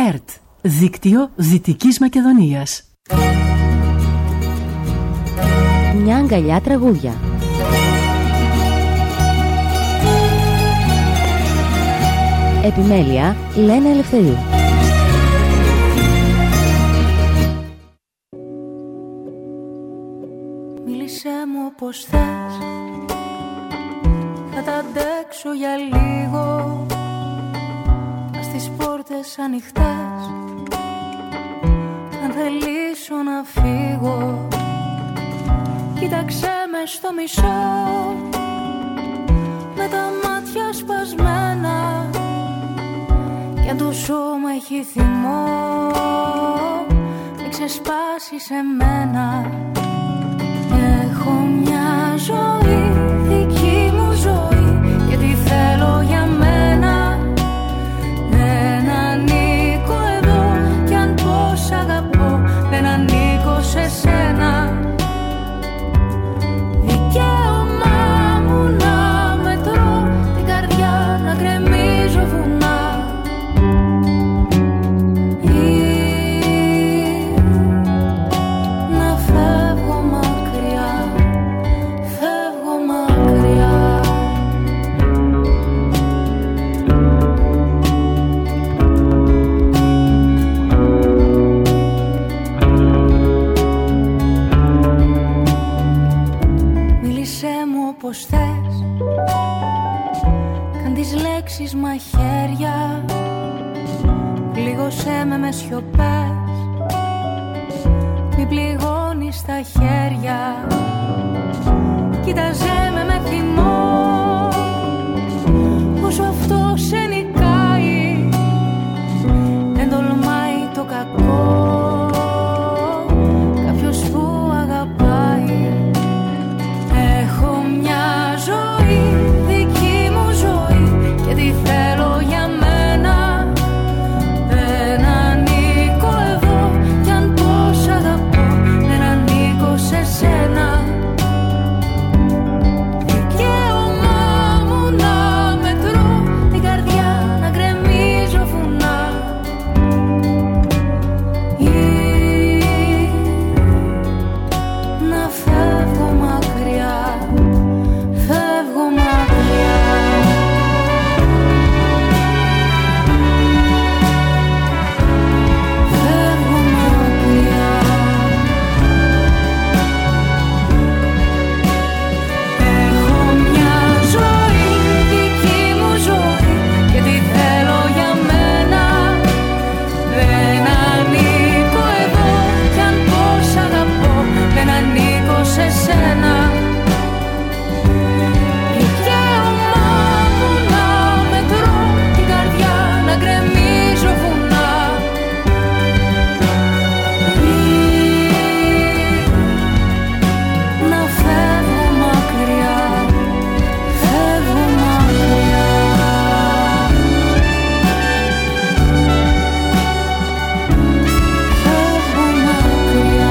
ΕΡΤ, Δίκτυο Δυτικής Μακεδονίας. Μια αγκαλιά τραγούδια. Επιμέλεια Λένα Ελευθερίου. Μίλησέ μου όπως θες, θα τα αντέξω για λίγο. Ας τις πόρτες ανοιχτές, αν θελήσω να φύγω. Κοίταξέ με στο μισό, με τα μάτια σπασμένα. Κι αν το σώμα έχει θυμό, μην ξεσπάσει σε μένα. Έχω μια ζωή, δική μου ζωή, και τι θέλω για μένα. Δεν ανήκω εδώ, κι αν πως αγαπώ, δεν ανήκω σε σένα. Δικαίωμά μου να μετρώ, την καρδιά να γκρεμίζω βουνά. Να φεύγω μακριά, φεύγω μακριά. Μίλησέ μου όπως θες, κάν τις λέξεις μαχαίρια. Πλήγωσέ με σιωπές, μη πληγώνεις τα χέρια. Κοίταζέ με θυμό, όσο αυτό σε νικάει. Δεν τολμάει το κακό, κάποιος που αγαπάει. Έχω μια ζωή, δική μου ζωή, και τι θέλω για μένα. Δεν ανήκω εδώ, κι αν πως αγαπώ, δεν ανήκω σε σένα. Δικαίωμά μου να μετρώ, την καρδιά να γκρεμίζω βουνά. Να φεύγω μακριά, φεύγω μακριά. Φεύγω μακριά. Έχω μια ζωή, δική μου ζωή, και τι θέλω για μένα. Δεν ανήκω εδώ, κι αν πως αγαπώ, δεν ανήκω σε σένα. Δικαίωμά μου να μετρώ, την καρδιά να γκρεμίζω βουνά. Να φεύγω μακριά, φεύγω μακριά. Φεύγω μακριά.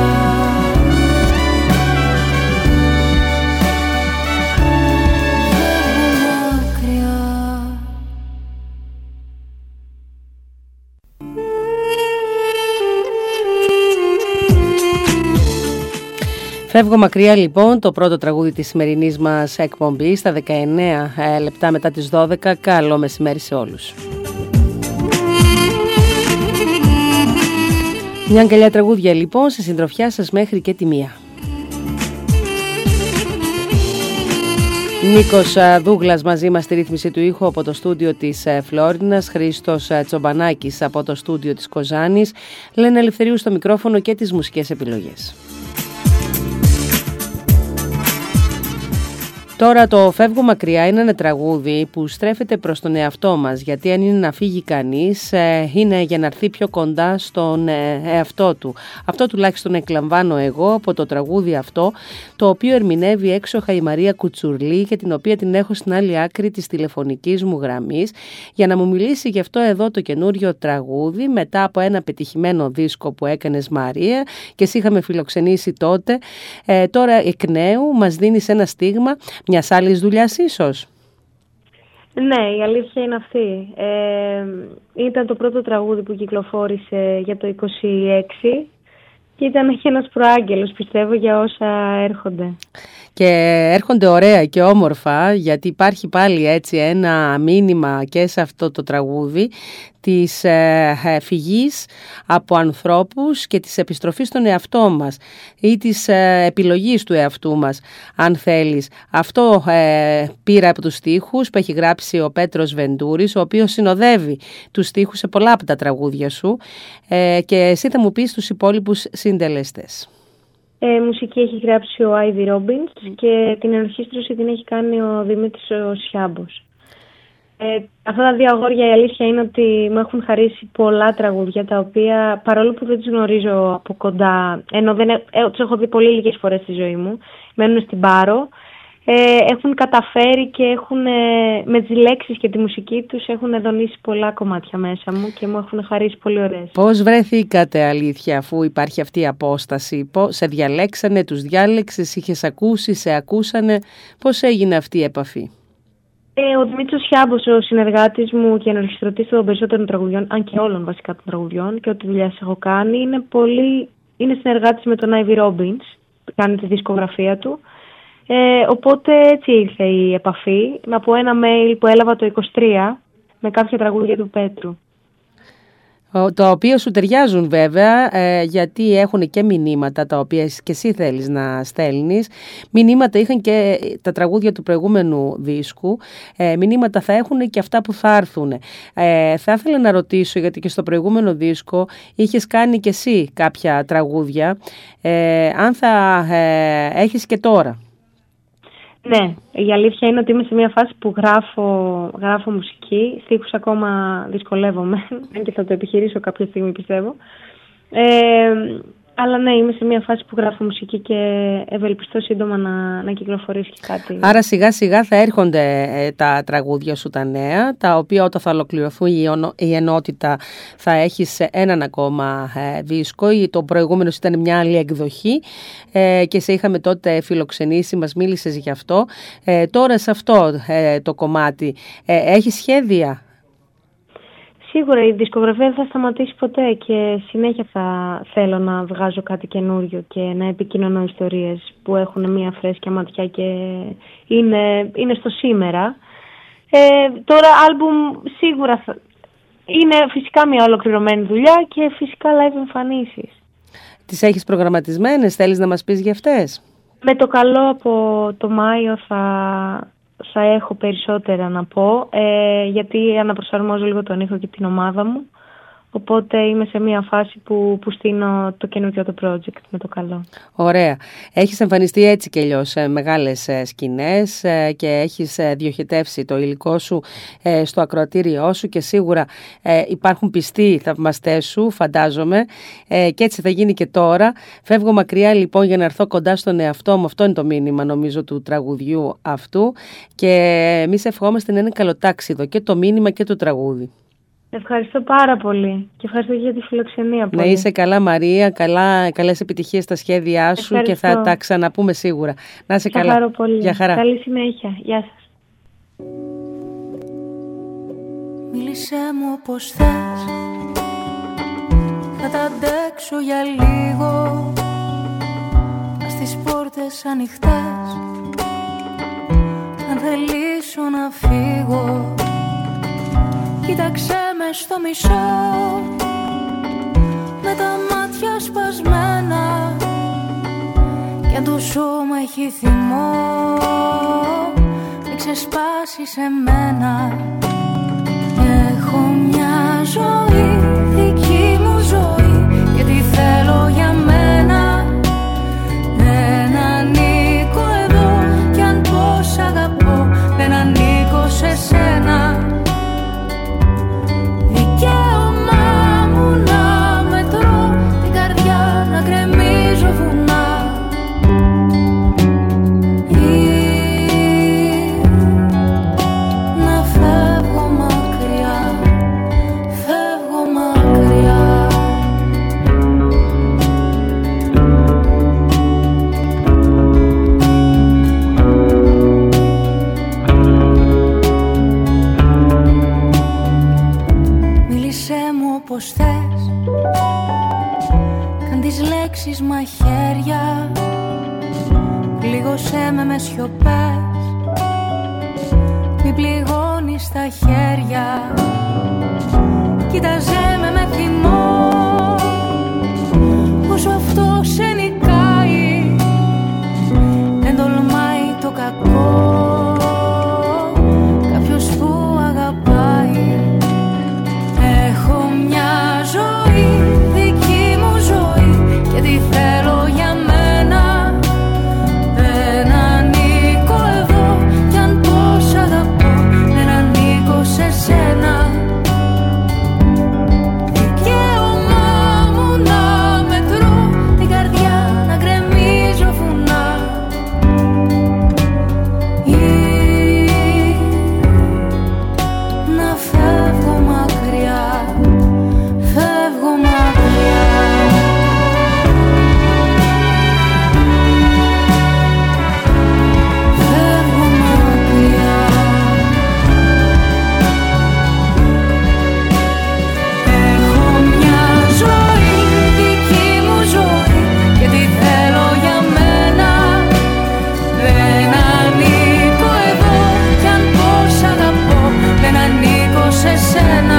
Φεύγω μακριά λοιπόν, το πρώτο τραγούδι της σημερινής μας εκπομπής, στα 19 λεπτά μετά τις 12. Καλό μεσημέρι σε όλους. Μια αγκαλιά τραγούδια λοιπόν, σε συντροφιά σας μέχρι και τη 1. Νίκος Δούγλας μαζί μας στη ρύθμιση του ήχου από το στούντιο της Φλόρινας, Χρήστος Τσομπανάκης από το στούντιο της Κοζάνης, Λένα Ελευθερίου στο μικρόφωνο και τις μουσικές επιλογές. Τώρα το «Φεύγω μακριά» είναι ένα τραγούδι που στρέφεται προς τον εαυτό μας, γιατί αν είναι να φύγει κανείς είναι για να έρθει πιο κοντά στον εαυτό του. Αυτό τουλάχιστον εκλαμβάνω εγώ από το τραγούδι αυτό, το οποίο ερμηνεύει έξοχα η Μαρία Κουτσουρλή και την οποία την έχω στην άλλη άκρη της τηλεφωνικής μου γραμμής για να μου μιλήσει γι' αυτό εδώ το καινούριο τραγούδι μετά από ένα πετυχημένο δίσκο που έκανες, Μαρία, και σε είχαμε φιλοξενήσει τότε. Τώρα εκ νέου μας δίνεις ένα στίγμα μιας άλλης δουλειάς ίσως. Ναι, η αλήθεια είναι αυτή. Ήταν το πρώτο τραγούδι που κυκλοφόρησε για το 26 και ήταν και ένας προάγγελος, πιστεύω, για όσα έρχονται. Και έρχονται ωραία και όμορφα, γιατί υπάρχει πάλι έτσι ένα μήνυμα και σε αυτό το τραγούδι της φυγής από ανθρώπους και της επιστροφής στον εαυτό μας ή της επιλογής του εαυτού μας, αν θέλεις. Αυτό πήρα από τους στίχους που έχει γράψει ο Πέτρος Βεντούρης, ο οποίος συνοδεύει τους στίχους σε πολλά από τα τραγούδια σου, και εσύ θα μου πεις τους υπόλοιπους συντελεστές. Μουσική έχει γράψει ο Άιδη Ρόμπινς και την ενορχήστρωση την έχει κάνει ο Δημήτρης ο Σιάμπος. Αυτά τα δύο αγόρια, η αλήθεια είναι ότι μου έχουν χαρίσει πολλά τραγούδια, τα οποία παρόλο που δεν τις γνωρίζω από κοντά, ενώ τους έχω δει πολύ λίγες φορές στη ζωή μου, μένουν στην Πάρο, έχουν καταφέρει και έχουν, με τις λέξεις και τη μουσική τους, έχουν δονήσει πολλά κομμάτια μέσα μου και μου έχουν χαρίσει πολύ ωραίες. Πώς βρεθήκατε, αλήθεια, αφού υπάρχει αυτή η απόσταση? Σε διαλέξανε, τους διάλεξες, είχες ακούσει, σε ακούσανε? Πώς έγινε αυτή η επαφή? Ο Δημήτρης Σιάμπος, ο συνεργάτης μου και ενορχιστρωτής των περισσότερων τραγουδιών, αν και όλων βασικά των τραγουδιών, και ό,τι δουλειάς έχω κάνει, είναι συνεργάτης με τον Άιδη Ρόμπινς, που κάνει τη δισκογραφία του. Οπότε έτσι ήρθε η επαφή, από ένα mail που έλαβα το 23 με κάποια τραγούδια του Πέτρου. Τα οποία σου ταιριάζουν βέβαια, γιατί έχουν και μηνύματα τα οποία και εσύ θέλεις να στέλνεις. Μηνύματα είχαν και τα τραγούδια του προηγούμενου δίσκου, μηνύματα θα έχουν και αυτά που θα έρθουν. Θα ήθελα να ρωτήσω, γιατί και στο προηγούμενο δίσκο είχες κάνει και εσύ κάποια τραγούδια, αν θα έχεις και τώρα. Ναι, η αλήθεια είναι ότι είμαι σε μια φάση που γράφω μουσική, στίχους ακόμα δυσκολεύομαι, αν και θα το επιχειρήσω κάποια στιγμή, πιστεύω. Αλλά ναι, είμαι σε μια φάση που γράφω μουσική και ευελπιστώ σύντομα να κυκλοφορήσει και κάτι. Άρα σιγά σιγά θα έρχονται τα τραγούδια σου τα νέα, τα οποία όταν θα ολοκληρωθούν η ενότητα θα έχεις έναν ακόμα δίσκο. Το προηγούμενο ήταν μια άλλη εκδοχή και σε είχαμε τότε φιλοξενήσει, μας μίλησες γι' αυτό. Τώρα σε αυτό το κομμάτι έχεις σχέδια? Σίγουρα η δισκογραφία δεν θα σταματήσει ποτέ και συνέχεια θα θέλω να βγάζω κάτι καινούριο και να επικοινωνώ ιστορίες που έχουν μια φρέσκια ματιά και είναι στο σήμερα. Τώρα άλμπουμ σίγουρα είναι φυσικά μια ολοκληρωμένη δουλειά και φυσικά live εμφανίσεις. Τις έχεις προγραμματισμένες, θέλεις να μας πεις για αυτές? Με το καλό από το Μάιο θα έχω περισσότερα να πω, γιατί αναπροσαρμόζω λίγο τον ήχο και την ομάδα μου, οπότε είμαι σε μια φάση που στείνω το καινούργιο το project με το καλό. Ωραία. Έχεις εμφανιστεί έτσι και αλλιώς σε μεγάλες σκηνές και έχεις διοχετεύσει το υλικό σου στο ακροατήριό σου και σίγουρα υπάρχουν πιστοί θαυμαστές σου, φαντάζομαι, και έτσι θα γίνει και τώρα. Φεύγω μακριά λοιπόν για να έρθω κοντά στον εαυτό μου. Αυτό είναι το μήνυμα νομίζω του τραγουδιού αυτού και εμείς ευχόμαστε να είναι καλοτάξιδο και το μήνυμα και το τραγούδι. Ευχαριστώ πάρα πολύ και ευχαριστώ για τη φιλοξενία. Να είσαι καλά, Μαρία, καλές επιτυχίες στα σχέδιά σου. Ευχαριστώ. Και θα τα ξαναπούμε σίγουρα. Να είσαι καλά. Χαρώ πολύ. Για χαρά. Καλή συνέχεια. Γεια σας. Μίλησέ μου όπως θες, θα τα αντέξω για λίγο. Ας τις πόρτες ανοιχτές, αν θελήσω να φύγω. Κοίταξέ με στο μισό, με τα μάτια σπασμένα, κι αν το σώμα έχει θυμό, μην ξεσπάσει σε μένα. Έχω μια ζωή, δική μου ζωή, και τι θέλω για μένα. Δεν ανήκω εδώ, κι αν πως αγαπώ, δεν ανήκω σε σένα. Να φεύγω ρίξεις μαχαίρια, πλήγωσέ με σιωπές, μη πληγώνεις τα χέρια, κοίταζέ με θυμό, όσο αυτό σε νικάει, δεν τολμάει το κακό, κάποιος που αγαπάει. Έχω μια ζωή, δική μου ζωή, και τι θέλω για μένα. Δεν ανήκω εδώ, κι αν πώς αγαπώ, δεν ανήκω σε σένα. Σε σένα.